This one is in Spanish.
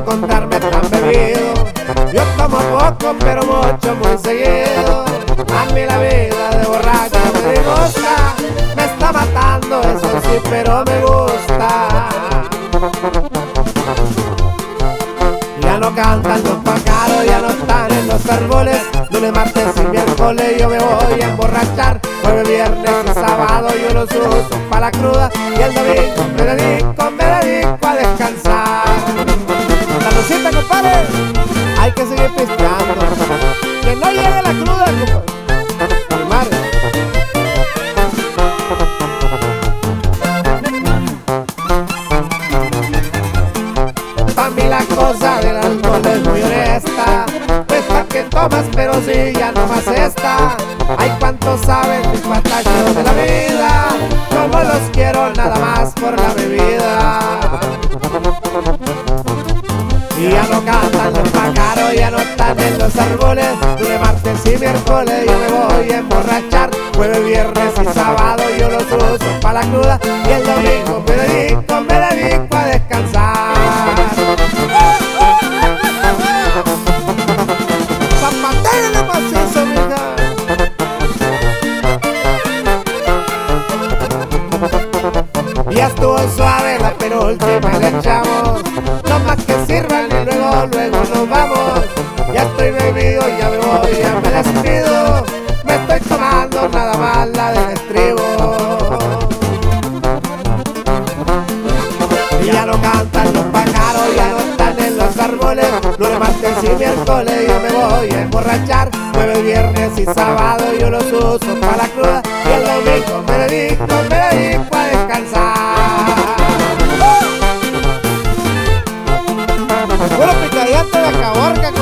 encontrarme tan bebido. Yo tomo poco pero mucho muy seguido. A mí la vida de borracho me disgusta. Me está matando, eso sí, pero me gusta. Ya no cantan los pájaros, ya no están en los árboles. Lunes, martes y miércoles yo me voy a emborrachar. Jueves, viernes y sábado yo los uso para la cruda. Y el domingo me dedico a descansar. Saludcita, compadre. Hay que seguir pisteando. Que no llegue la cruda, compadre. Mi madre. Pa' mí la cosa del alcohol es muy honesta. Esta que tomas pero sí ya no más esta. Ay, cuánto saben mis patachos de la vida. Como los quiero nada más por la bebida. Y ya no cantan los pájaros, ya no están en los árboles. Lunes, martes y miércoles yo me voy a emborrachar. Jueves, viernes y sábado yo los uso para la cruda. Y el domingo me dedico a descansar. Zapatéale macizo, mija. Ya estuvo suave la penúltima, le echamos. No más que sirvan y luego nos vamos. Ya estoy bebido, ya me voy, ya me despido. Me estoy tomando nada más la del estribo. Ya no cantan los pájaros, ya no están en los árboles. Lunes, martes y miércoles yo me voy a emborrachar. Jueves, viernes y sábado yo los uso para la cruda. Y el domingo me dedico a descansar. Puro picadiente de Caborca.